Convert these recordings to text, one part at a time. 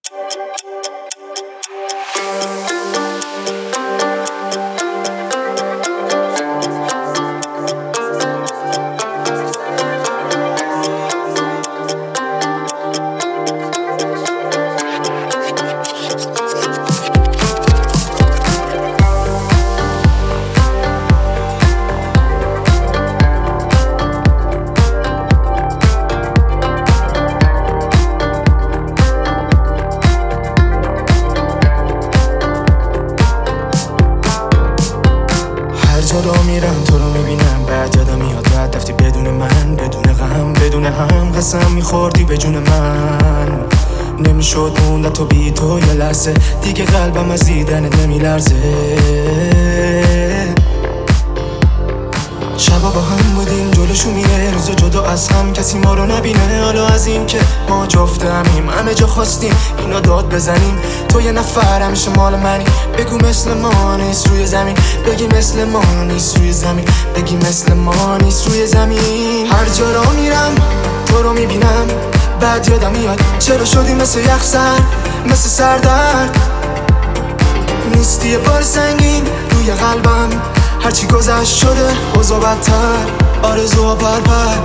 جلو میرم تو رو میبینم، بعد یادم میاد بعد رفتی بدون من، بدون غم بدون هم قسم میخوردی به جون من. نمیشد موند تو بی تو یه لحظه دیگه، قلبم از دیدنت نمیلرزه. شبا با هم بودیم جلوشو میره، روزا جدا از هم کسی ما رو نبینه. حالا از این که ما جفتمیم همه جا خواستیم اینو داد بزنیم. تو یه نفر همیشه مال منی، بگو مثل ما نیست روی زمین. بگی مثل ما نیست روی زمین. بگی مثل ما نیست روی زمین. هر جا را میرم تو رو میبینم، بعد یادم میاد چرا شدی مثل یخ سر، مثل سردرد. نیستی یه بار سنگین روی قلبم، هرچی گذشت شده اوضاع بدتر، آرزوها پرپر.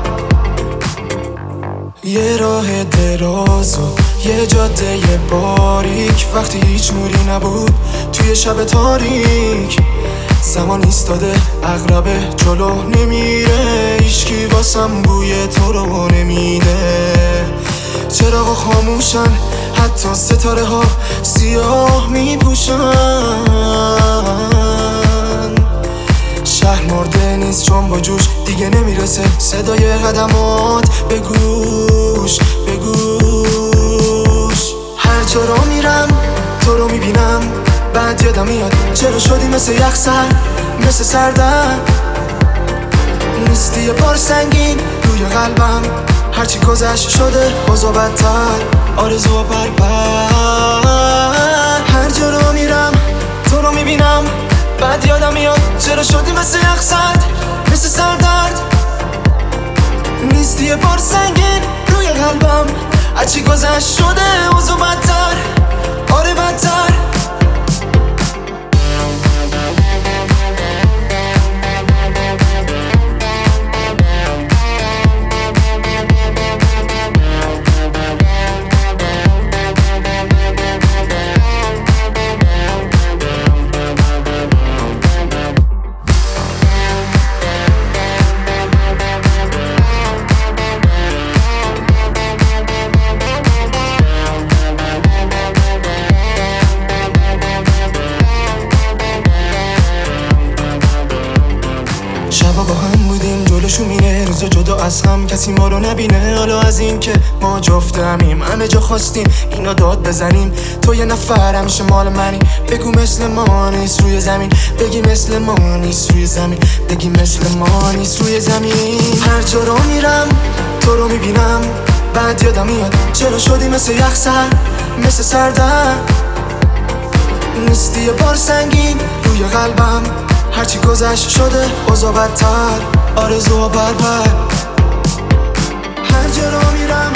یه راه دراز و یه جاده باریک، وقتی هیچ نوری نبود توی شب تاریک. زمان ایستاده عقربه جلو نمیره، هیچکی واسم بوی تو رو نمیده. چراغا خاموشن حتی ستاره ها سیاه میپوشن. شهر مرده نیست چون با جوش دیگه نمیرسه صدای قدمات به گوش به گوش. هر جا را میرم تو رو میبینم، بعد یادم میاد چرا شدی مثل یخ سر، مثل سردرد. نیستی یه بار سنگین روی قلبم، هرچی گذشت شده اوضاع بدتر، آرزوها پرپر. هر جا را میرم تو رو میبینم، بعد یادم میاد چرا شدی مثل یخ سرد، مثل سردرد. نیستی یه بار سنگین روی قلبم، هرچی گذشت شده اوضاع بدتر، آره بدتر. شبا با هم بودیم جلوشو میره، روزا جدا از هم کسی ما رو نبینه. حالا از این که ما جفتمیم همه جا خواستیم اینو داد بزنیم. تو یه نفر همیشه مال منی، بگو مثل ما نیست روی زمین. بگی مثل ما نیست روی زمین. بگی مثل ما نیست روی زمین. هر جا رو میرم تو رو میبینم، بعد یادم میاد چرا شدی مثل یخ سر، مثل سردرد. نیستی یه بار سنگین روی قلبم، هرچی گذشت شده اوضاع بدتر، آرزوها پرپر. هر جا را میرم